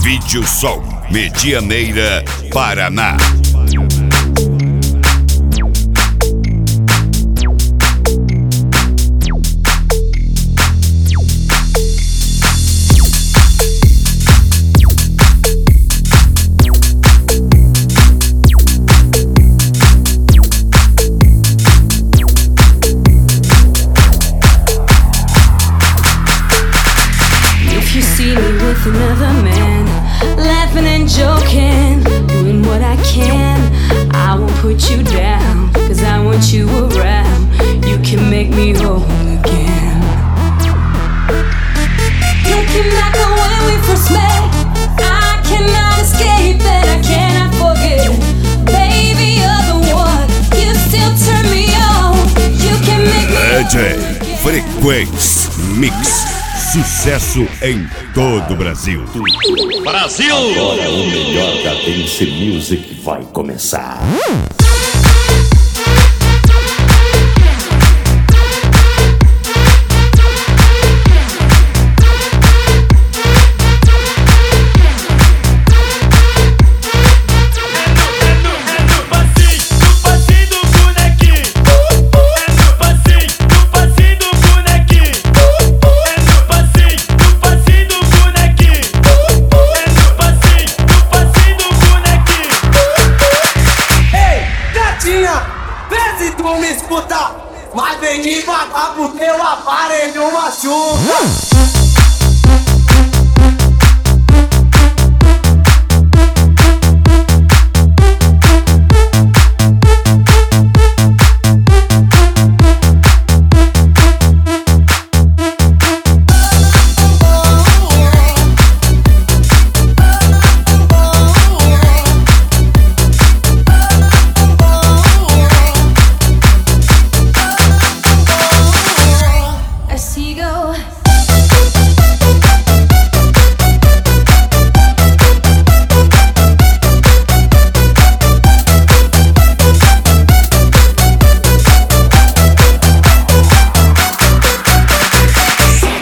Vídeo Som, Medianeira, Paraná. With another man, laughing and joking, doing what I can. I won't put you down, cause I want you around. You can make me whole again. Looking back on when we first met, I cannot escape it, I cannot forget. Baby, you're the one, you still turn me on. You can make me DJ Frequência Mix. Sucesso em todo o Brasil. Brasil! Agora o melhor da Dance Music vai começar.